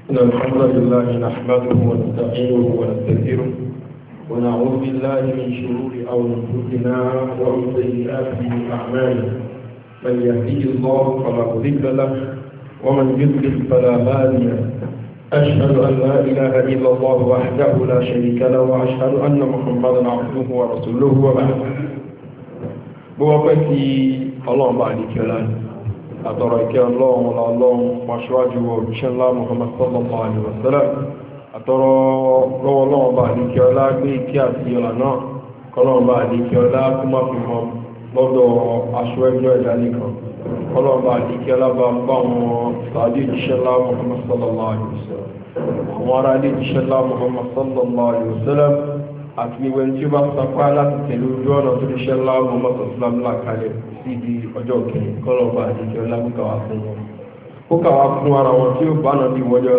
إن الحمد لله نحمده ونستعينه ونستغفره ونعوذ بالله من شرور أنفسنا ومن سيئات أعمالنا من يهديه الله فلا مضل له ومن يضلل فلا هادي له أشهد أن لا إله إلا الله وحده لا شريك له وأشهد أن محمدا عبده ورسوله وبعد بوقتي الله بعد كلام أترك الله الله مشواجه وبشن الله محمد صلى الله عليه وسلم أترى لو الله بعد كلام بكياتي لنا كلام بعد كلام كما فيهم lọ́dọ̀ aṣọ ẹgbẹ́ ìdánìkan ọlọ́ọ̀bá àdíkẹ́ alábà bá wọn sàádé ìṣẹ́lá Muhammad sallallahu alaihi wasallam àwọn ará ilé ìṣẹ́lá Muhammad sallallahu alaihi wasallam àti ìwẹ̀ tí ó bá sapá láti tẹ̀lé ojú ọ̀nà tó ìṣẹ́lá Muhammad sallallahu alaihi wasallam kalẹ̀ sí di ọjọ́ kẹrin kọlọ́ọ̀bá àdíkẹ́ ọlábùkàwà fún wọn ó kàwà fún ara wọn tí ó bá náà bí wọlé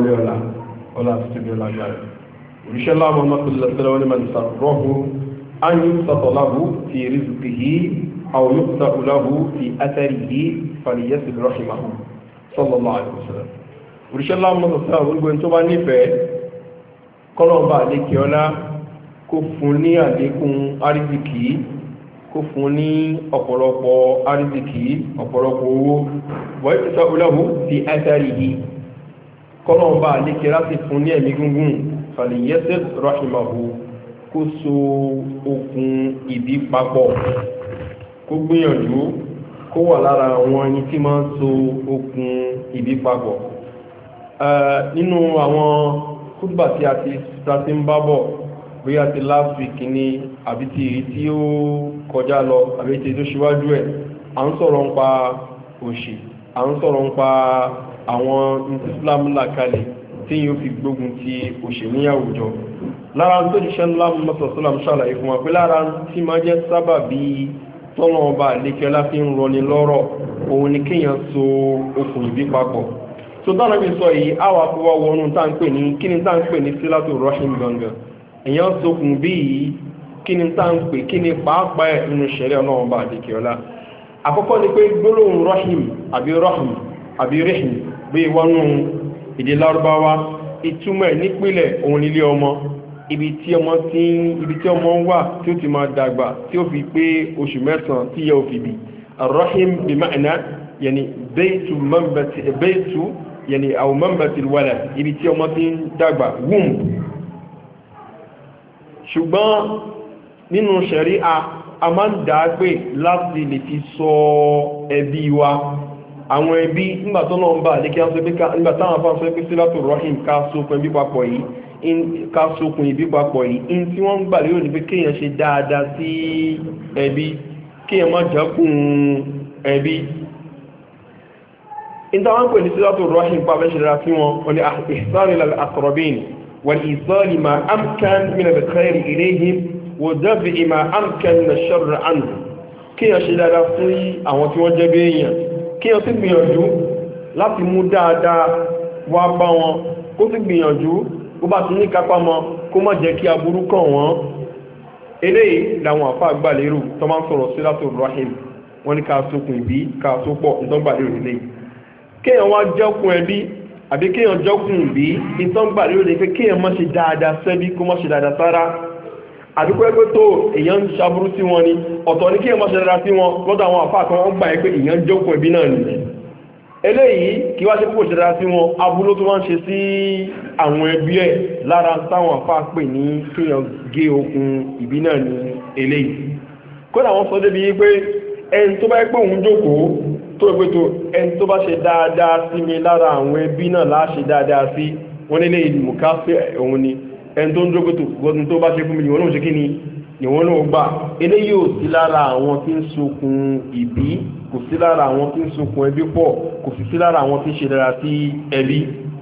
ọlá tó tóbi ọlágbára ìṣẹ́lá Muhammad sallallahu alaihi wasallam أن يبسط له في رزقه أو يبسط له في أثره فليصل رحمه صلى الله عليه وسلم ورشاء الله صلى الله عليه وسلم tó bá nífẹ̀ẹ́ kọ́lọ̀mbà àlékè ọlá kó fún ní àlékún àrízìkí kó fún ní ọ̀pọ̀lọpọ̀ àrízìkí ọ̀pọ̀lọpọ̀ owó ويبسط له في أثره kọ́lọ̀mbà àlékè láti fún ní ẹ̀mí gúngún فليصل رحمه kó so okùn ìbí papọ̀ kó gbìyànjú kó wà lára àwọn ẹni tí máa ń so okùn ìbí papọ̀ nínú àwọn kútùbà tí a ti ń bá bọ̀ bí a ti last week ní àbí ti èyí tí ó kọjá lọ àbí ti tó ṣíwájú ẹ̀ à ń sọ̀rọ̀ ń pa òṣì à ń sọ̀rọ̀ ń pa àwọn Islam làkalẹ̀ tí yóò fi gbógun ti òṣì ní àwùjọ lára tó jíṣẹ́ ńlá mọ́sọ̀sọ́làm ṣàlàyé fún wa pé lára tí máa jẹ́ sábà bí tọ́nà ọba àlékẹ́ láti ń rọni lọ́rọ̀ òun ni kíyàn so okùn ìbí papọ̀ tó dára bí sọ yìí àwà fún wa wọnú tá ń pè ní kí ni tá ń pè ní sílátò rahim gangan èyàn sokùn bí yìí kí ni tá ń pè kí ni pàápàá ẹ̀ nínú ṣẹ̀rẹ́ ọlọ́run ọba àlékẹ́ ọlá àkọ́kọ́ ni pé gbólóhùn rahim àbí rahim bí wọnú èdè lárúbáwá ìtumọ̀ ẹ̀ nípìnlẹ̀ òun nílé ọmọ ibi tí ọmọ ń wà tí ó ti máa dàgbà tí ó fi pé oṣù mẹ́sàn tí yẹ ò fi bí arrahim bí ma'ana yẹni bẹ́ẹ̀tù yẹni àwọn mọ́mbàtí wàlẹ̀ ibi tí ọmọ ti ń dàgbà womb ṣùgbọ́n nínú ṣẹ̀rí a máa ń dàágbé láti lè fi sọ ẹbí wa àwọn ẹbí nígbàtọ́nà ń bà ní kí á sọ pé nígbàtàwọn afá sọ pé sílátò rahim ká sókun ẹbí papọ̀ yìí ká sókun ìbí papọ̀ yìí in tí wọ́n ń gbà lérò ní pé kéèyàn ṣe dáadáa sí ẹbí kéèyàn má jákùn ẹbí in tí wọ́n ń pè ní sílátò rahim pàbẹ́ ṣe dára sí wọn wọ́n ni ihsani lil aqrabin wal isali ma amkan min al khairi ilayhim wa dafi ma amkan min ash-sharri anhum kéèyàn ṣe dáadáa fún àwọn tí wọ́n jẹ́ bí èèyàn kí o sì gbìyànjú láti mú dáadáa wá bá wọn kó sì gbìyànjú ó bá ti ní kápá mọ́ kó má jẹ́ kí aburú kàn wọ́n eléyìí làwọn àfá àgbàlérò tó máa ń sọ̀rọ̀ sílátò rahim wọ́n ní ká sókun ìbí ká sópọ̀ ìtọ́gbàlérò nílé kéèyàn wá jọ́kun ẹbí àbí kéèyàn jọ́kun ìbí ìtọ́gbàlérò ní pé kéèyàn má ṣe dáadáa sẹ́bí kó má ṣe dáadáa sára àdúgbò ẹgbẹ́ tó èyàn ń ṣàbúrú sí wọn ni ọ̀tọ̀ ní kí ẹ má ṣe dára sí wọn lọ́dọ̀ àwọn àfáà kan wọ́n gbà ẹ pé èyàn jókòó ẹbí náà nìyẹn eléyìí kí wá ṣe púpọ̀ ṣe dára sí wọn aburú tó wá ń ṣe sí àwọn ẹbí ẹ̀ lára táwọn àfáà pè ní kíyàn gé okùn ìbí náà ní eléyìí kódà wọ́n sọ débi pé ẹni tó bá yẹ pé òun jókòó tó ẹgbẹ́ tó ẹni tó bá ṣe dáadáa sí mi lára àwọn ẹbí náà láṣe dáadáa sí wọn eléyìí mùkáfẹ́ òun ni ẹni tó ń drógbótò gbọ́dún tó bá ṣe fún mi ìwọ̀n náà ṣe kí ni ìwọ̀n náà gbà ilé yóò sí lára àwọn tí ń sokùn ìbí kò sí lára àwọn tí ń sokùn ẹbí pọ̀ kò sì sí lára àwọn tí ń ṣe dára sí ẹbí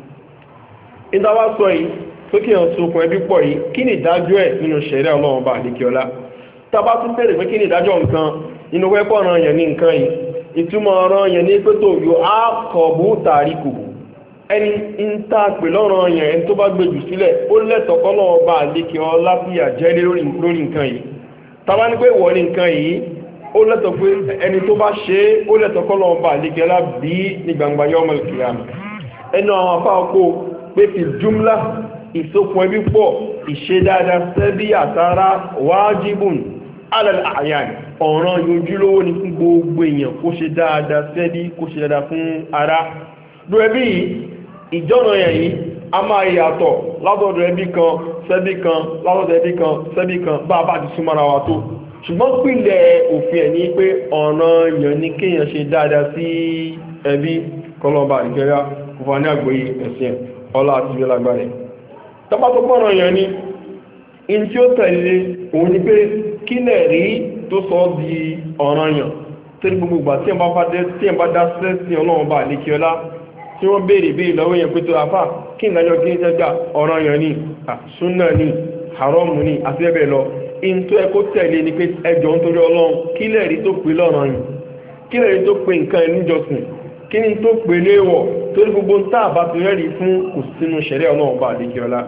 ìdáwà sọ yìí tó kí ẹ̀ sokùn ẹbí pọ̀ yìí kí ni ìdájọ́ ẹ̀ nínú ṣẹ̀ríà Ọlọ́run bá àdékíọlá tàbá tún bẹ̀rẹ̀ pé kí ni ìdájọ́ nǹkan nínú wẹ́pọ̀ ọ̀ràn yẹn ní nǹkan yìí ìtumọ̀ ọ̀ràn yẹn ní pé tó yóò á kọ̀ọ̀bù tàrí kùkù ẹni ń tà pè lọ́rọ̀ yẹn ẹni tó bá gbèjù sílẹ̀ ó lẹ́tọ̀ọ́kọ́ lọ́wọ́ bá àlékè ọlá bí àjẹ́ lórí nǹkan yìí tàbá ní pé wọ́n ní nǹkan yìí ó lẹ́tọ̀ọ́ pé ẹni tó bá ṣe é ó lẹ́tọ̀ọ́kọ́ lọ́wọ́ bá àlékè ọlá bí ní gbangba yawmal qiyamah ẹnu àwọn afá ọkọ̀ pé fi jumla ìsopọ̀ ẹbí pọ̀ ìṣe dáadáa sẹ́bí àtàrà wájibun alal a'yan ọ̀ràn yojúlówó ní fún gbogbo èèyàn kó ṣe dáadáa sẹ́bí kó ṣe dáadáa fún ara ló ẹbí ìjọ́nà yẹn yìí a máa yàtọ̀ látọ̀dọ̀ ẹbí kan sẹ́bí kan látọ̀dọ̀ ẹbí kan sẹ́bí kan bá a bá ti súnmọ́ra wa tó ṣùgbọ́n pìlẹ̀ òfin ẹ̀ ní pé ọ̀ràn yẹn ní kéèyàn ṣe dáadáa sí ẹbí kọlọ́ọ̀bà ìjẹyà kò fà ní àgbóyé ẹ̀sìn ọlá àti ìwé lágbàrẹ̀ tọ́pátọ́pọ̀ràn yẹn ni in tí ó tẹ̀lé òun ni pé kí lẹ̀ rí tó sọ di ọ̀ràn yẹn tí gbogbo ìgbà tí ẹ̀ bá dá sẹ́sìn ọlọ́run bá ní kí ọlá tí wọ́n béèrè bí ìlọ́wọ́ yẹn pé tó afá kí ìdájọ́ kí ní jẹ́gbà ọ̀ràn yẹn ni súnà ni haramu ni àti ẹbẹ̀ lọ in tó ẹ kó tẹ̀lé ni pé ẹjọ́ ń torí ọlọ́run kí lẹ̀ rí tó pè lọ́ràn yẹn kí lẹ̀ rí tó pè nǹkan ẹníjọsìn kí ni tó pè léwọ̀ tó ní gbogbo ń tàà bá ti rẹ́rí fún kò sínú ṣẹ̀rẹ́ ọlọ́run bá àdékíọlá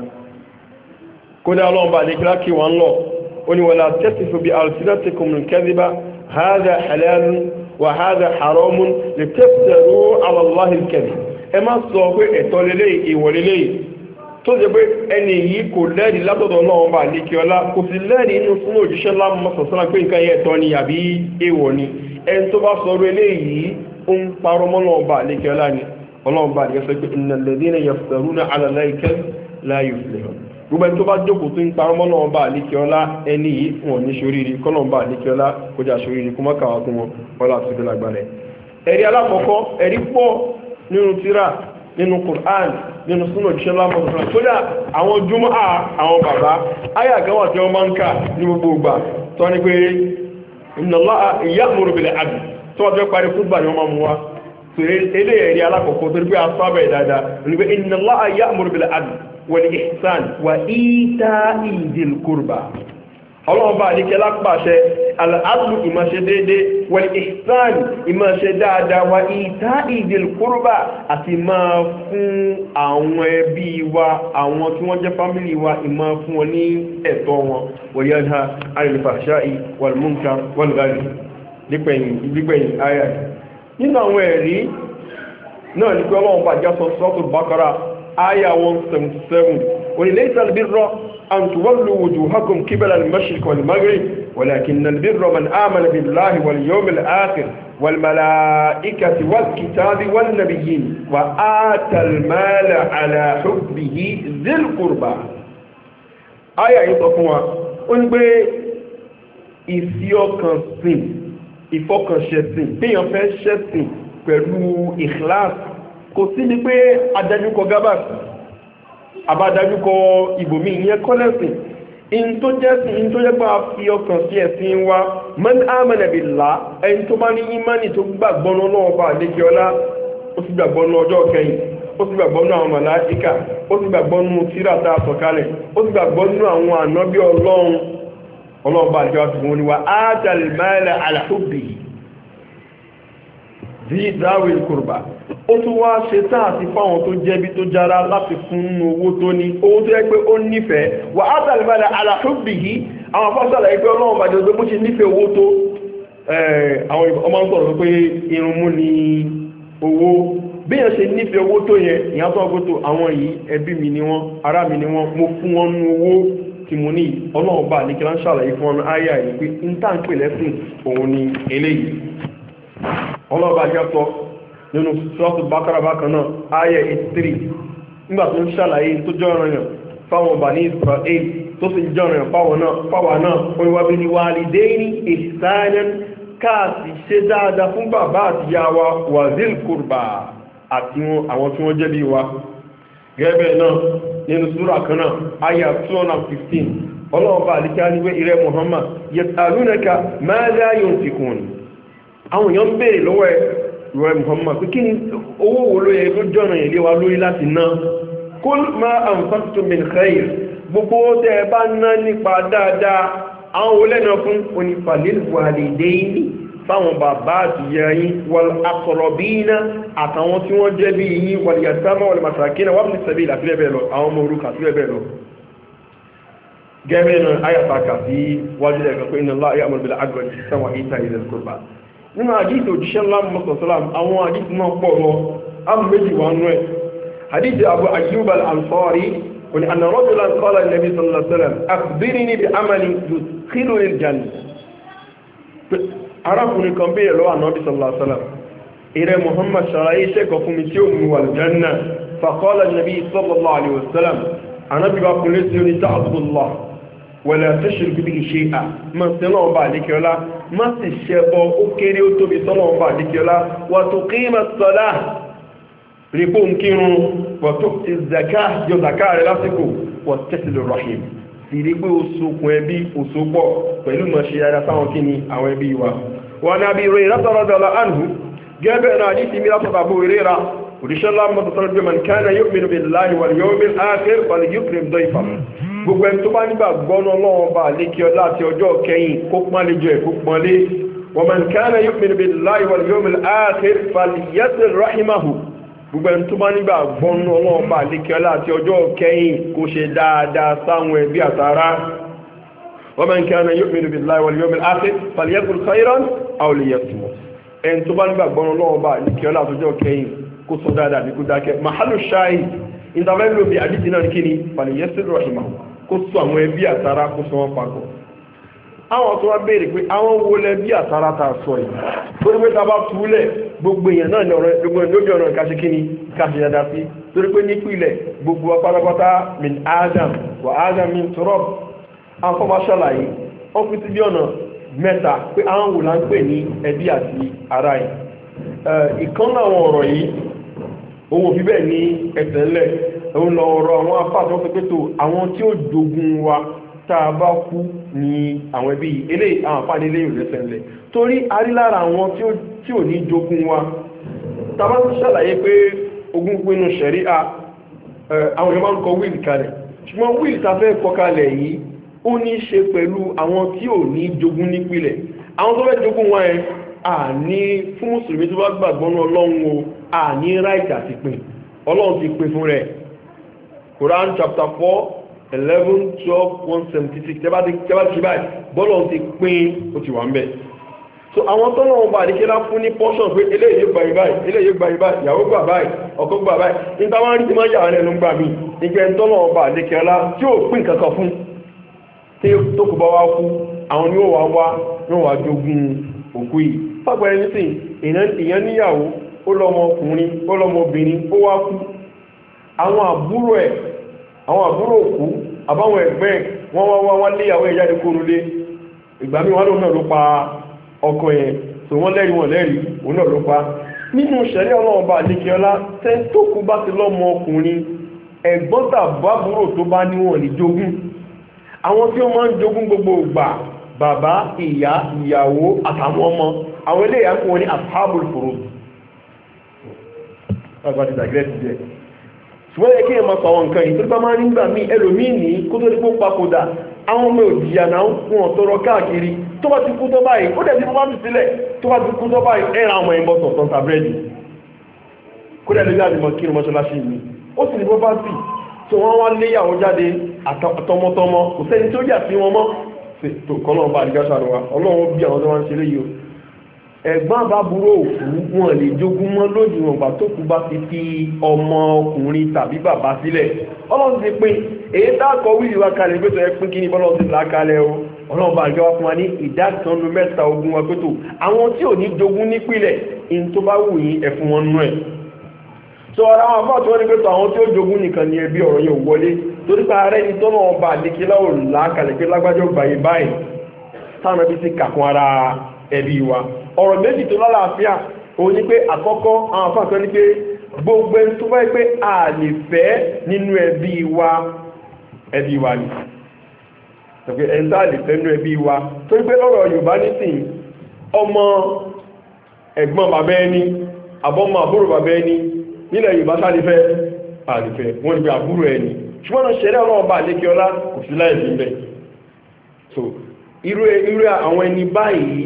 kódà ọlọ́run bá àdékíọlá kí wọ́n lọ ó ní wala tasifu bi alsinatikum al-kadhiba hadha halalun wa hadha haramun litaftaru ala Allahi al-kadhib ẹ má sọ pé ẹ̀tọ́ lélẹ̀ ìwọ̀ lélẹ̀ tó jẹ́ pé ẹni yìí kò lẹ́rìí látọ̀dọ̀ ọlọ́run bá àdékíọlá kò sì lẹ́rìí inú fún òjíṣẹ́ lámọ́sọ̀sọ́lá pé nǹkan yẹn ẹ̀tọ́ ni àbí èèwọ̀ ni ẹni tó bá sọ eléyìí ó ń parọ́ mọ́ ọlọ́ọ̀bá àlékẹ́ọ́lá ni ọlọ́ọ̀bá àlékẹ́ọ́lá pé innal ladhina yaftaruna ala Allahi al-kadhiba la yuflihun gbogbo ẹni tó bá jókòó tó ń parọ́ mọ́ ọlọ́ọ̀bá àlékẹ́ọ́lá ẹni yìí wọn ní ṣoríire kọ́lọ́ọ̀bá àlékẹ́ọ́lá kó jà ṣoríire kó má kàwá fún wọn ọlá àti ìdílé àgbàlẹ̀. ẹ̀rí alákọ̀ọ́kọ́ ẹ̀rí pọ̀ nínú tírà nínú Qur'an nínú súnà òjíṣẹ́ lámọ̀ọ́sọ̀rọ̀ kódà àwọn jùmọ̀ àwọn bàbá áyà kan wà tí wọ́n máa ń kà ní gbogbo ìgbà tó ní pé inna Allaha ya'muru bil 'adl tó wọ́n fẹ́ parí fútbà ni wọ́n máa mú wa ilé ẹ̀rí alákọ̀ọ́kọ́ tó rí pé asábẹ̀ dáadáa ní pé inna Allaha ya'muru bil 'adl wal ihsan wa ita'i dhil qurba ọlọ́run bá àdíkẹ́ lápàṣẹ al-'adlu ìmáṣe déédé wal ihsan ìmáṣe dáadáa wa ita'i dhil qurba àti máa fún àwọn ẹbí wa àwọn tí wọ́n jẹ́ fámílì wa ìmá fún wọn ní ẹ̀tọ́ wọn wa yanha 'anil fahsha'i wal munkar wal baghi nígbẹ̀yìn ayà nínú àwọn ẹ̀rí náà ní pé ọlọ́run bá jásọ Suratul Baqara ayà 177 wọ́n ni laysa al-birra an tuwallu wujuhakum qibala al-mashriq wal-maghrib walakinna al-birra man amana billahi wal yawmil akhir wal malaikati wal kitabi wan nabiyyin wa ata al-mala ala hubbihi dhil qurba ayà yìí sọ fún wa ó ní pé ìfi ọkàn sìn ìfọkànṣẹ̀sìn péyàn fẹ́ ṣẹ̀sìn pẹ̀lú ikhlas kò sí ní pé adájúkọ gábàs àbádájúkọ ìbòmí ìyẹn kọ́lẹ̀sìn in tó jẹ́sìn in tó jẹ́ pé a fi ọkàn sí ẹ̀sìn wa man amana billah ẹni tó bá ní ìmánì tó gbàgbọ́nú náà bá àdéjọ́lá ó sì gbàgbọ́nú ọjọ́ kẹyìn ó sì gbàgbọ́nú àwọn màláíkà ó sì gbàgbọ́nú tírà tá a sọ̀kalẹ̀ ó sì gbàgbọ́nú àwọn ànábì ọlọ́run bá àjọ àti wọn ni wa ájàlì mẹ́lẹ̀ àlàfóbì bí dáwìl kùrbà ó tún wá ṣe tán àti fáwọn tó jẹ́bi tó jára láti fún owó tó ní owó tó yẹ pé ó nífẹ̀ẹ́ wà ájàlì mẹ́lẹ̀ àlàfóbì yìí àwọn afọ́sàlẹ̀ ẹgbẹ́ ọlọ́run bá jẹ́ bó ṣe nífẹ̀ẹ́ owó tó àwọn ọmọ ń sọ̀rọ̀ pé irun mú ni owó bí yẹn ṣe nífẹ̀ẹ́ owó tó yẹn ìyá tó ọgbó tó àwọn yìí ẹbí mi ni wọ́n ará mi ni wọ́n mo fún wọn nú owó tí mo ní ọlọ́run bá ní kí wọ́n ṣàlàyé fún ọmọ ayà yìí pé ń tàn pè lẹ́sìn òun ni eléyìí ọlọ́run bá jẹ́ sọ nínú Suratul Baqara bákan náà ayà 83 nígbà tó ń ṣàlàyé tó jẹ́ ọ̀ràn yàn fáwọn Bani Israel tó sì jẹ́ ọ̀ràn yàn fáwọn náà wọ́n wá bí ní walidayni ihsanan káàsì ṣe dáadáa fún bàbá àti ìyá wa wa dhil qurba àti àwọn tí wọ́n jẹ́ bí wa gẹ́gẹ́ náà nínú súra kan náà ayà 215 ọlọ́run bá àdíkà níwé ìrẹ́ Muhammad yas'alunaka madha yunfiqun àwọn èèyàn ń béèrè lọ́wọ́ ìrẹ́ Muhammad pé kí ni owó wo ló yẹ ló jọ́nà ìlé wa lórí láti ná kul ma anfaqtum min khair gbogbo tẹ́ bá ná nípa dáadáa àwọn olẹ́nà fún onífàlil walidayni fáwọn bàbá àti ìyá yín wal aqrabina àtàwọn tí wọ́n jẹ́ bí yín wal yatama wal masakina wa ibn sabil àti bẹ́ẹ̀ lọ àwọn ọmọ òrukàn àti bẹ́ẹ̀ lọ gẹ́gẹ́ náà ayàtàkà sí wájú ẹ̀kọ́ pé inna Allaha ya'muru bil 'adli wal ihsani wa ita'i dhil qurba nínú àdíìsì òjíṣẹ́ ńlá mọ́sọ̀sọ́lá àwọn àdíìsì náà pọ̀ lọ ámù méjì wà nú ẹ̀ hadith Abu Ayyub al-Ansari wani anna rajulan qala an-nabi sallallahu alaihi wasallam akhbirni bi amalin yudkhiluni al-jannah. Arákùnrin kan béèrè lọ́wọ́ Ànábì sallallahu alaihi wasallam, ìrẹ Muhammad ṣàlàyé iṣẹ́ kan fún mi tí ó mú wà al-janna. Faqala an-nabi sallallahu alaihi wasallam, Ànábì bá kún lésì ní ta'budullah wa la tushrik bihi shay'an, ma sí lọ́wọ́ bá àdíkẹ́ọ́lá, má sì ṣẹbọ ó kéré ó tóbi sọ́lọ́wọ́ bá àdíkẹ́ọ́lá, wa tuqima as-salah, rípò ń kírun, wa tu'ti az-zakah, yọ zakah rẹ̀ lásìkò, wa tasilu rahim, sì rí pé òsòkùn ẹbí òsòpọ̀ pẹ̀lú mọ̀ ṣe yára sáwọn kí ni àwọn ẹbí wa. Wa an Abi Hurayrata radiyallahu anhu, gẹ́gẹ́ náà ní ti mi látọ̀ Abu Hurayrah, òdíṣẹ́lá mọ́tàtàrà man kana yu'minu billahi wal yawmil akhir falyukrim dayfahu. Gbogbo ẹni tó bá nígbà gbọ́nà Ọlọ́run bá lékí ọlá àti ọjọ́ kẹyìn kó pánlẹ́jọ ẹ̀ kó pánlé. Wa man kana yu'minu billahi wal yawmil akhir falyasil rahimahu. Gbogbo ẹni tó bá nígbà gbọ́nà Ọlọ́run bá lékí ọlá àti ọjọ́ kẹyìn kó ṣe dáadáa sáwọn ẹbí àtàrà. Wa man kana yu'minu billahi wal yawmil akhir falyaqul khayran aw liyasmut. Ẹni tó bá nígbà gbọ́nà Ọlọ́run bá lékí ọlá àti ọjọ́ kẹyìn kó sọ dáadáa bí kó dákẹ́. Mahalu shahid ìtàfẹ́lò bí àdíjì náà ní kí ni falyasir rahimahu, kó sọ àwọn ẹbí àtàrà kó sọ wọn papọ̀. Àwọn tó wá béèrè pé àwọn wo lẹ bí àtàrà ta sọ yìí, torí pé ta bá túlẹ̀ gbogbo èèyàn náà ní ọ̀rọ̀ gbogbo lójú ọ̀nà ìkáṣe kí ni káṣe dáadáa sí, torí pé nípìnlẹ̀ gbogbo wa pátápátá min Adam wa Adam min turab. Àwọn fọ́nmá ṣàlàyé wọ́n fi sí bí ọ̀nà mẹ́ta pé àwọn wò lá ń pè ní ẹbí àti ará yìí. Ìkan náà àwọn ọ̀rọ̀ yìí òun òfin bẹ́ẹ̀ ní ẹsẹ̀ ńlẹ̀, òun lọ ọ̀rọ̀ àwọn afáàtọ́ pé tó àwọn tí ó jogun wa tá a bá kú ní àwọn ẹbí eléyìí àwọn àfáàní eléyìí ò lẹ́sẹ̀ ńlẹ̀, torí a rí lára àwọn tí ò ní jogun wa tàbá tó ṣàlàyé pé ogún pinnu ṣẹ̀ríà àwọn èèyàn máa ń kọ wíìlì kalẹ̀, ṣùgbọ́n wíìlì ta fẹ́ kọ kalẹ̀ yìí ó ní ṣe pẹ̀lú àwọn tí ò ní jogun nípìlẹ̀. Àwọn tó fẹ́ jogun wa yẹn àní fún mùsùlùmí tó bá gbàgbọ́ ní Ọlọ́run o, àní right àti pín, Ọlọ́run ti pín fún rẹ̀. Quran chapter 4 11 12 176 tẹ́bá ti báyìí bọ́lọ́run ti pín ó ti wà ń bẹ̀. So àwọn tọ́lọ́run bá àdíkẹ́lá fún ní portion pé eléyìí gbà báyìí, eléyìí gbà báyìí, ìyàwó gbà báyìí, ọkọ gbà báyìí, níta wọ́n rí ti máa yà rẹ̀ ló ń gbà mí nígbẹ́ tọ́lọ́run bá àdíkẹ́lá tí ó pín kankan fún tí tó kò bá wá kú àwọn ni ó wà jogún òkú yìí. Fàgbẹ̀rẹ̀ nísìn èèyàn níyàwó ó lọ́mọ ọkùnrin ó lọ́mọ obìnrin ó wá kú, àwọn àbúrò òkú àbáwọn ẹ̀gbẹ́ wọ́n léyàwó ẹ̀ jáde kúrò lé, ìgbà mí wọ́n náà ló pa ọkọ yẹn, so wọ́n lẹ́rìí wọn lẹ́rìí òun náà ló pa. Nínú ṣẹ̀ríà Ọlọ́run bá àdékẹ́ọlá tẹ́ tó kú bá ti lọ́mọ ọkùnrin ẹ̀gbọ́n tàbábúrò tó bá níwọ̀n ní jogún. Àwọn tí ó máa ń jogún gbogbo ìgbà bàbá ìyá ìyàwó àtàwọn ọmọ, àwọn ilé ìyàkùn wọn ní ashabul furud. Ọgbà ti dàgẹ́rẹ́ ti jẹ́ ṣùgbọ́n yẹ kí ẹ máa pàwọn nǹkan yìí tó bá máa nígbà míì ẹlòmíì ní kó tó dípò papòdà àwọn ọmọ òjìyà náà fún ọ̀tọ́rọ káàkiri tó bá ti kú tó báyìí ó dẹ̀ ti fún bá ti sílẹ̀ tó bá ti kú tó báyìí ẹ̀rà ọmọ ẹ̀bọ̀ sọ̀tọ̀ tàbẹ́ẹ̀dì kó dẹ̀ lè jáde mọ́ kí ni mọ́ṣáláṣí mi ó sì ní pọ́pátì tó wọ́n wá léyàwó jáde àtọmọtọmọ kò sẹ́ni tó yà sí wọn mọ́ tó kọ́ náà bá àdìgáṣà wa Ọlọ́run bí àwọn tó wá ń ṣe léyìí o ẹ̀gbọ́n àbábúrò òkú wọn lè jogún mọ́ lónìí wọn gbà tó kú bá ti fi ọmọ ọkùnrin tàbí bàbá sílẹ̀. Ọlọ́run ti pín èyí dákọ̀ wíìlì wa kalẹ̀ pé tó ẹ pín kí ní bọ́lọ́run ti là kalẹ̀ o. Ọlọ́run bá àjọ wa fún wa ní ìdákanu mẹ́ta ogún wa pé tó àwọn tí ò ní jogún nípìlẹ̀ in tó bá wù yín ẹ fún wọn nú ẹ̀. So ara àwọn afọ́ tí wọ́n ní pé tó àwọn tí ó jogún nìkan ni ẹbí ọ̀rọ̀ yẹn ò wọlé torí pé ààrẹ ni tọ́nà ọba àdékélá ò là kalẹ̀ pé lágbájọ́ gbàyè báyìí táwọn ẹbí ti kàkún ara ẹbí wa. Ọ̀rọ̀ méjì tó lálàáfíà ó ní pé àkọ́kọ́ àwọn afáàkọ́ ní pé gbogbo ẹni tó báyìí pé a lè fẹ́ nínú ẹbí wa ni ẹgbẹ́ ẹni tó lè fẹ́ nínú ẹbí wa tó ní pé lọ́rọ̀ Yorùbá nísìn ọmọ ẹ̀gbọ́n bàbá ẹni àbọ́mọ àbúrò bàbá ẹni nílẹ̀ Yorùbá sáà lè fẹ́ àlèfẹ́ wọ́n ní pé àbúrò ẹni ṣùgbọ́n náà ṣẹlẹ̀ ọlọ́run bá lékè ọlá kò sí láì fi bẹ́ẹ̀. So irú àwọn ẹni báyìí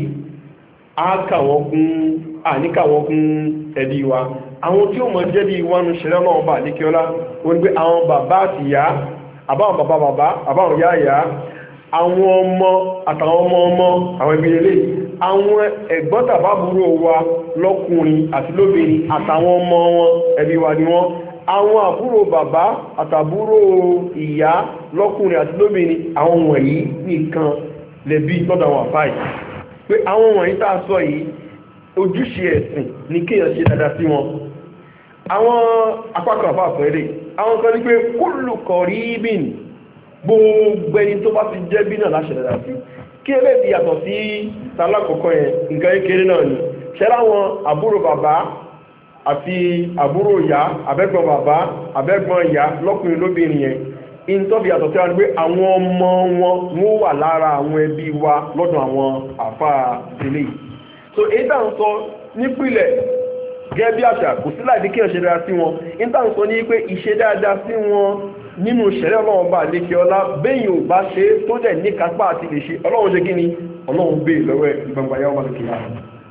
àníkàwọ́ kún ẹbí wa. Àwọn tí ó mọ̀ jẹ́ bí wọnú ṣẹlẹ̀ náà bà ní kí ọlá wọ́n gbé àwọn bàbá àti ìyá àbáwọn bàbá àbáwọn yáyá àwọn ọmọ àtàwọn ọmọ àwọn ẹbí ilé àwọn ẹ̀gbọ́n tàbábúrò wa lọ́kùnrin àti lóbìnrin àtàwọn ọmọ wọn ẹbí wa ni wọ́n àwọn àbúrò bàbá àtàbúrò ìyá lọ́kùnrin àti lóbìnrin àwọn wọ̀nyí nìkan lẹ́bí lọ́dọ̀ àwọn àfáì pé àwọn wọ̀nyí tá a sọ yìí ojúṣe ẹ̀sìn ní kéèyàn ṣe dáadáa sí wọn. àwọn apákan àfáà fẹ́rẹ̀ àwọn kan ní pé kullu qaribin gbogbo ẹni tó bá ti jẹ́ bí náà láṣẹ dáadáa sí kí ẹlẹ́ ti yàtọ̀ sí tàlákọ̀ọ́kọ́ yẹn nǹkan kékeré náà ni ṣẹlá wọn àbúrò bàbá àti àbúrò ìyá abẹ́gbọ̀n bàbá abẹ́gbọ̀n ìyá lọ́kùnrin lóbìnrin yẹn in tó fi yàtọ̀ sí wọn pé àwọn ọmọ wọn wọ́n wà lára àwọn ẹbí wa lọ́dọ̀ àwọn àfáà tẹ́lẹ̀ yìí. So èyí tá ń sọ nípìnlẹ̀ gẹ́gẹ́ bí àṣà kò sí láì kí ọ̀ṣẹ́ dáadáa sí wọn in tá ń sọ ní pé ìṣe dáadáa sí wọn nínú ìṣẹ̀lẹ̀ ọlọ́run bá lékè ọlá bẹ́yìn ò bá ṣe tó dẹ̀ ní kápá àti lè ṣe ọlọ́run ṣe kí ni ọlọ́run gbé lọ́wọ́ ìgbàgbà yà wà lókè yà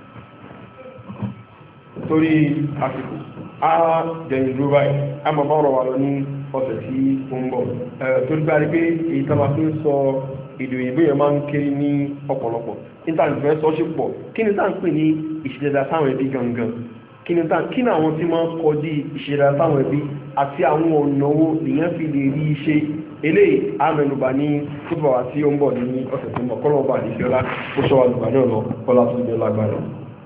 torí àsìkò a jẹ̀yìn dúró báyìí a máa bá ọ̀rọ̀ wà lọ ní ọ̀sẹ̀ tí ó ń bọ̀ torí bá rí pé èyí tá máa fi ń sọ èdè òyìnbó yẹn máa ń kéré ní ọ̀pọ̀lọpọ̀ intanet fẹ́ sọ ṣe pọ̀ kí ni táà ń pè ní ìṣẹ̀dá sáwọn ẹbí gangan kí ni àwọn tí máa ń kọjú ìṣẹ̀dá sáwọn ẹbí àti àwọn ọ̀nà owó nìyẹn fi lè rí iṣẹ́ eléyìí àmẹnubà ní túbọ̀ wá tí ó ń bọ̀ ní ọ̀sẹ̀ tó ń bọ̀ kọ́lọ̀ ọba àdìsíọ́lá ó ṣọ́ àlùbà náà lọ kọ́lá tó ń bẹ lágbára.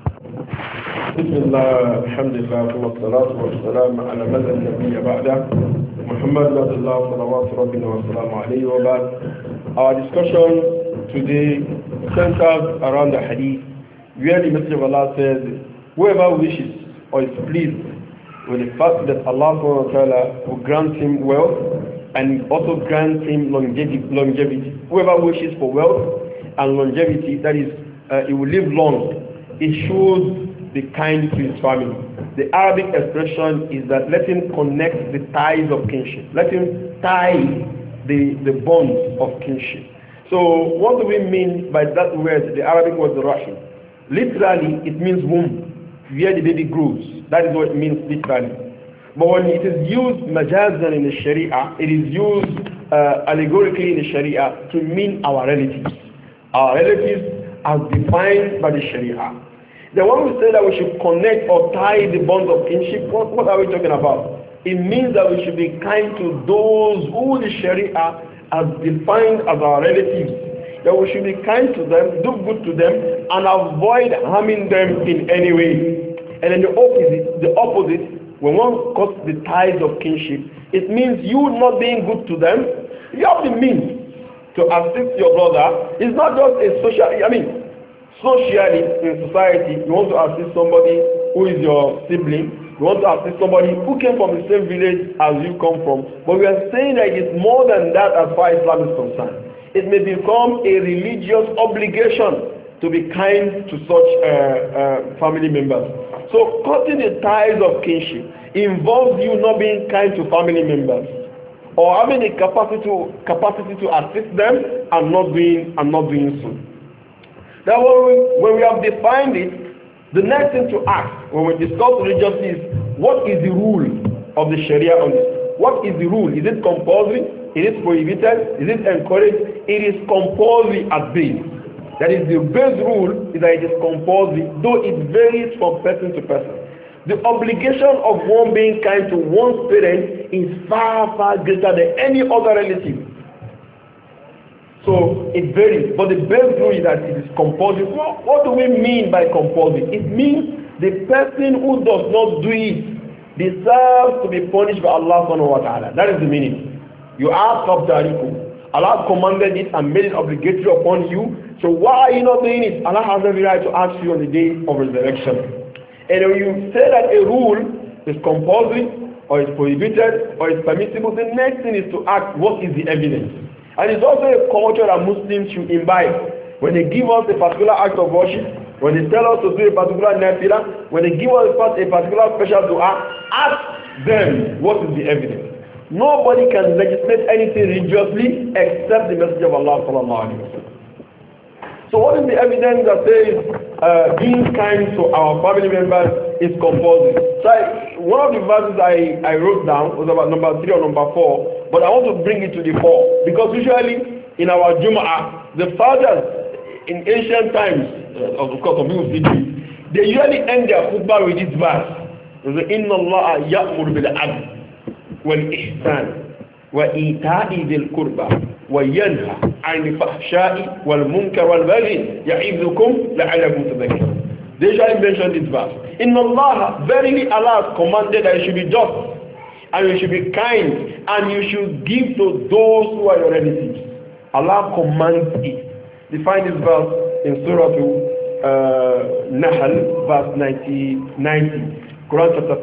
بسم الله الحمد لله والصلاة والسلام على من لا نبي بعده محمد رسول الله صلوات ربنا وسلامه عليه وبعد. Our discussion today centers around the hadith where the Messenger of Allah says, whoever wishes or is pleased with the fact that Allah will grant him wealth and also grant him longevity. Whoever wishes for wealth and longevity, that is, he will live long, he should be kind to his family. The Arabic expression is that let him connect the ties of kinship. Let him tie the bonds of kinship. So what do we mean by that word? The Arabic word rahim. Literally, it means womb, where the baby grows. That is what it means literally. But when it is used majazan in the Sharia, it is used allegorically in the Sharia to mean our relatives. Our relatives are defined by the Sharia. Then when we say that we should connect or tie the bonds of kinship, what are we talking about? It means that we should be kind to those who the Sharia has defined as our relatives. That we should be kind to them, do good to them, and avoid harming them in any way. And then the opposite, when one cuts the ties of kinship, it means you not being good to them. You have the means to assist your brother. It's not just a socially in society, you want to assist somebody who is your sibling, you want to assist somebody who came from the same village as you come from. But we are saying that it's more than that as far as Islam is concerned. It may become a religious obligation to be kind to such family members. So cutting the ties of kinship involves you not being kind to family members or having the capacity to assist them and not doing so. That when we have defined it, the next thing to ask when we discuss religion is what is the rule of the Sharia on this? What is the rule? Is it compulsory? Is it prohibited? Is it encouraged? It is compulsory at base. That is, the base rule is that it is compulsory, though it varies from person to person. The obligation of one being kind to one's parent is far, far greater than any other relative. So it varies, but the base rule is that it is compulsory. What do we mean by compulsory? It means the person who does not do it deserves to be punished by Allah subhanahu wa ta'ala. That is the meaning. You are Qabdarikum. Allah commanded it and made it obligatory upon you. So why are you not doing it? Allah has every right to ask you on the day of resurrection. And when you say that a rule is compulsory or is prohibited or is permissible, the next thing is to ask what is the evidence. And it's also a culture that Muslims should imbibe. When they give us a particular act of worship, when they tell us to do a particular nafila, when they give us a particular special dua, ask them what is the evidence. Nobody can legislate anything religiously except the message of Allah sallallahu alaihi wasallam. So what is the evidence that says being kind to our family members is compulsory? So one of the verses I wrote down was about number 3 or number 4, but I want to bring it to the 4 because usually in our Jum'ah, the fathers in ancient times, of course, some people see this, they usually end their khutbah with this verse. They say, Inna Allah ya'mur bil 'adl. والإحسان وإيتاء ذي القربى وينهى عن الفحشاء والمنكر والبغي يعظكم لعلكم تذكرون. They shall mention this verse. In Allah, verily Allah has commanded that you should be just, and you should be kind, and you should give to those who are your relatives. Allah commands it. Define this verse in Surah Nahl, verse 90. Quran chapter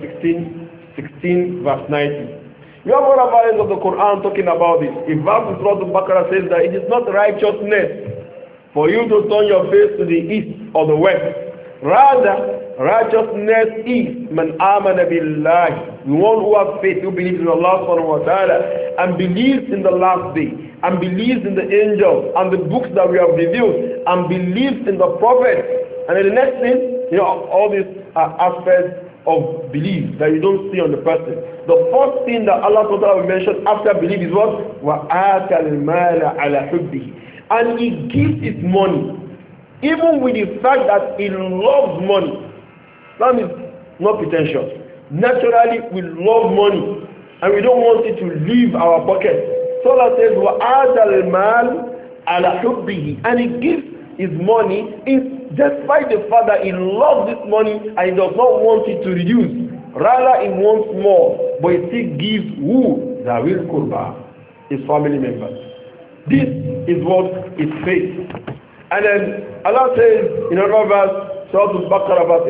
16, verse 90. You have other verses of the Quran talking about this. A verse in Surah Al-Baqarah says that it is not righteousness for you to turn your face to the east or the west. Rather, righteousness is man amana billahi, the one who has faith, who believes in Allah subhanahu wa ta'ala, and believes in the last day, and believes in the angels and the books that we have revealed, and believes in the prophets. And then the next thing, all these are aspects of belief that you don't see on the person. The first thing that Allah will mention after belief is what? وَآتَ الْمَالَ عَلَى حُبِّهِ. And he gives his money, even with the fact that he loves money. That is not pretentious. Naturally, we love money, and we don't want it to leave our pocket. So Allah says, وَآتَ الْمَالَ عَلَى حُبِّهِ. And he gives his money despite the fact that he loves this money and he does not want it to reduce. Rather, he wants more, but he still gives who? Zawil Qurba, his family members. This is what is faith. And then Allah says in another verse, Surah Al-Baqarah verse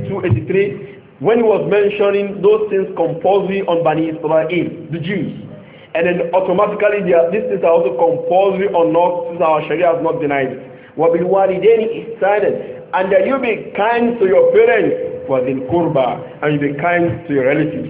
283, when he was mentioning those things compulsory on Bani Israel, the Jews. And then automatically these things are also compulsory on us, since our Sharia has not denied it. وَبِالْوَالِدَيْنِ إِحْسَانًا. And that you be kind to your parents, وَذِي الْقُرْبَى, and you be kind to your relatives.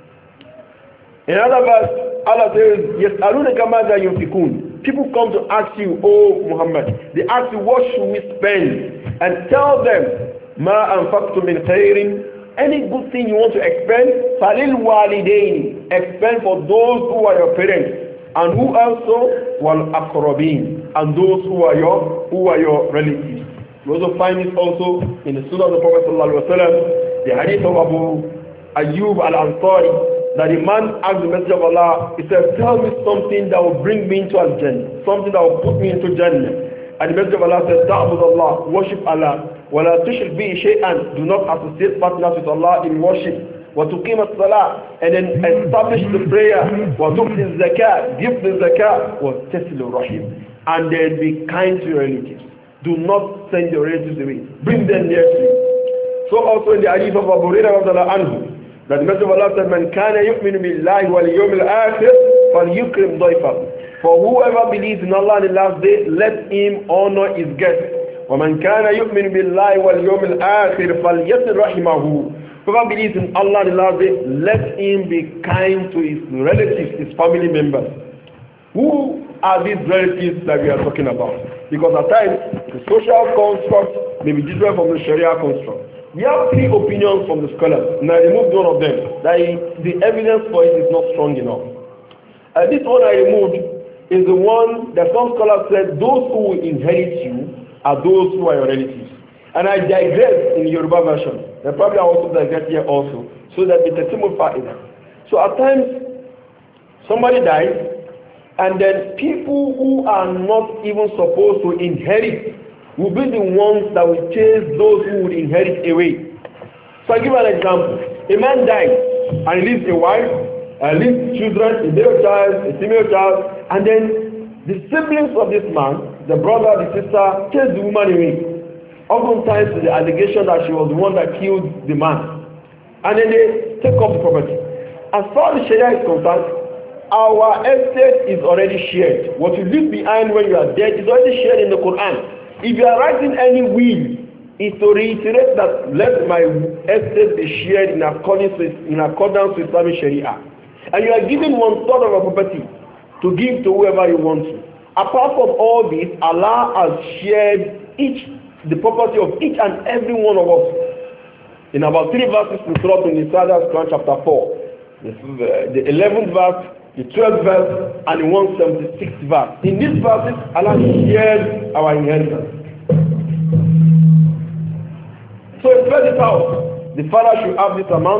In another verse, Allah says, يَسْأَلُونَكَ مَاذَا يُنْفِقُونَ. People come to ask you, oh Muhammad, they ask you, what should we spend? And tell them, مَا أَنْفَقْتُم مِّنْ خَيْرٍ. Any good thing you want to expend, فَلِلْوَالِدَيْنِ. Expend for those who are your parents. And who also? وَالْأَقْرَبِينَ. And those who are your relatives. You also find it also in the Sunnah of the Prophet ﷺ, the hadith of Abu Ayyub al-Ansari, that the man asked the Messenger of Allah, he said, tell me something that will bring me into Al-Jannah, something that will put me into Jannah. And the Messenger of Allah said, Ta'bud Allah, worship Allah, وَلَا تُشْرِكْ بِهِ شَيْئًا, do not associate partners with Allah in worship. وَتُقِيمَ الصَّلَاةِ, and then establish the prayer. وَتُؤْتِ الزَّكَاةِ, give the zakah. وَتَصِلُ الرَّحِيمِ, and then be kind to your relatives. Do not send your relatives away. Bring them near to you. So also in the hadith of Abu Hurairah anhu, that the Messenger of Allah said, مَنْ كَانَ يُؤْمِنُ بِاللَّهِ وَالْيَوْمِ الْآخِرِ فَلْيُكْرِمْ ضَيْفَهُ. For whoever believes in Allah in the last day, let him honor his guest. وَمَنْ كَانَ يُؤْمِنُ بِاللَّهِ وَالْيَوْمِ الْآخِرِ فَلْيَصِلْ رَحِمَهُ. Whoever believes in Allah in the last day, let him be kind to his relatives, his family members. Who are these relatives that we are talking about? Because at times, the social construct may be different from the Sharia construct. We have three opinions from the scholars, and I removed one of them. That the evidence for it is not strong enough. This one I removed is the one that some scholars said those who will inherit you are those who are your relatives. And I digress in the Yoruba version. And probably I also digress here also, so that it's a simple fa'idah. So at times, somebody dies, and then people who are not even supposed to inherit will be the ones that will chase those who would inherit away. So I give an example. A man dies, and he leaves a wife, and leaves children, a male child, a female child, and then the siblings of this man, the brother, the sister, chase the woman away. Oftentimes with the allegation that she was the one that killed the man. And then they take up the property. As far as the Sharia is concerned, our estate is already shared. What you leave behind when you are dead is already shared in the Quran. If you are writing any will, is to reiterate that let my estate be shared in accordance with Islamic Sharia. And you are giving 1/3 of a property to give to whoever you want to. Apart from all this, Allah has shared the property of each and every one of us. In about 3 verses in Surah An-Nisa, that's Quran chapter 4. This is the 11th verse, the 12th verse, and the 176th verse. In these verses, Allah shared our inheritance. So it's 20,000. The father should have this amount,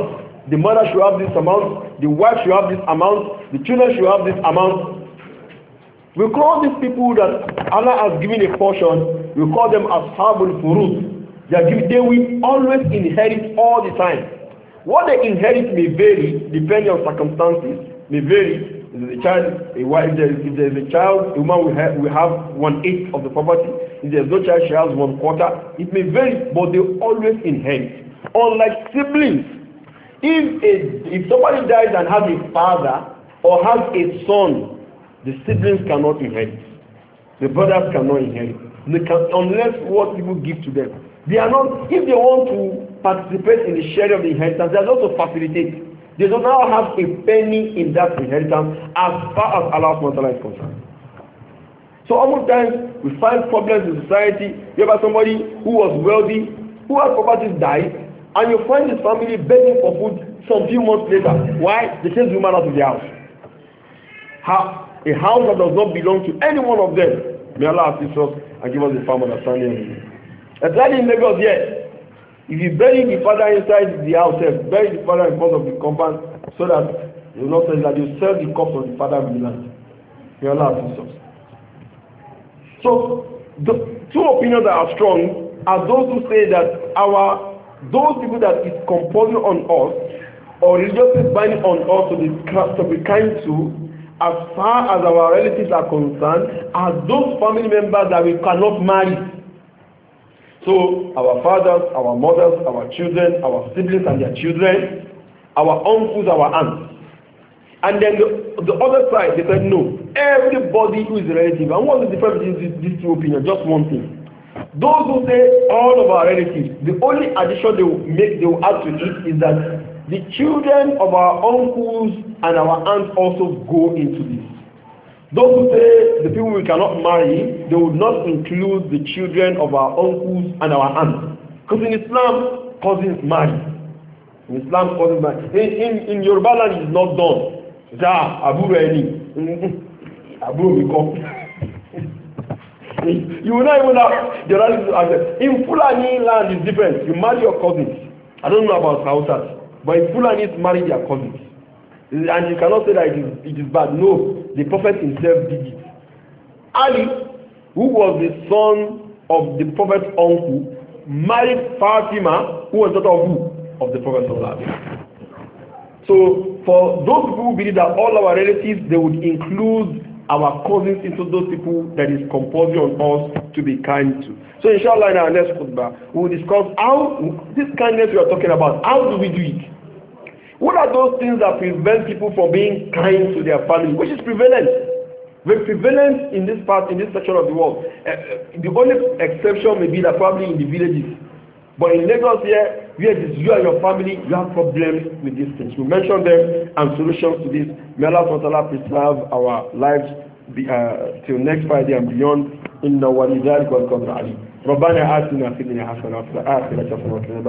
the mother should have this amount, the wife should have this amount, the children should have this amount. We call these people that Allah has given a portion, we call them Ashabul Furud. They will always inherit all the time. What they inherit may vary depending on circumstances, may vary. If there's a child, a wife, if there's a child, a woman will have 1/8 of the property. If there's no child, she has 1/4. It may vary, but they always inherit. Unlike siblings, if somebody dies and has a father or has a son, the siblings cannot inherit. The brothers cannot inherit. Unless what people give to them. They are not, if they want to participate in the sharing of the inheritance, they are not to facilitate. They do not have a penny in that inheritance as far as Allah is concerned. So almost times we find problems in society. You have somebody who was wealthy, who has properties died, and you find his family begging for food some few months later. Why? They chase the woman out of the house. A house that does not belong to any one of them. May Allah assist us and give us the firm understanding. Especially in Lagos, yes. If you bury the father inside the house, bury the father in front of the compound, so that you will not say that you sell the corpse of the father with the land. May Allah assist us. So the two opinions that are strong are those who say that those people that is compulsory on us or religiously binding on us to be kind to, as far as our relatives are concerned, are those family members that we cannot marry. So our fathers, our mothers, our children, our siblings and their children, our uncles, our aunts. And then the other side, they said no. Everybody who is a relative. And what's the difference between these two opinions? Just one thing. Those who say all of our relatives, the only addition they will add to it is that the children of our uncles and our aunts also go into this. Those who say the people we cannot marry, they would not include the children of our uncles and our aunts. Because in Islam, cousins marry. In Islam, cousins marry. In Yoruba land, it is not done. Abu Reni. Abu Miko. You will not even have the relatives. In Fulani land, it's different. You marry your cousins. I don't know about Hausas, but in Fulanis marry their cousins. And you cannot say that it is bad. No, the Prophet himself did it. Ali, who was the son of the Prophet's uncle, married Fatima, who was daughter of who? Of the Prophet. So, for those people who believe that all our relatives, they would include our cousins into those people that is compulsory on us to be kind to. So, inshallah, in our next khutbah, we will discuss how this kindness we are talking about, how do we do it? What are those things that prevent people from being kind to their family? Which is prevalent. The prevalence in this section of the world. The only exception may be that probably in the villages. But in Lagos here, where it is you and your family, you have problems with these things. We mentioned them and solutions to this. May Allah preserve our lives till next Friday and beyond. Inna wa lidhalika wal qadr ali. ربنا آتنا في الدنيا حسنة وفي الآخرة حسنة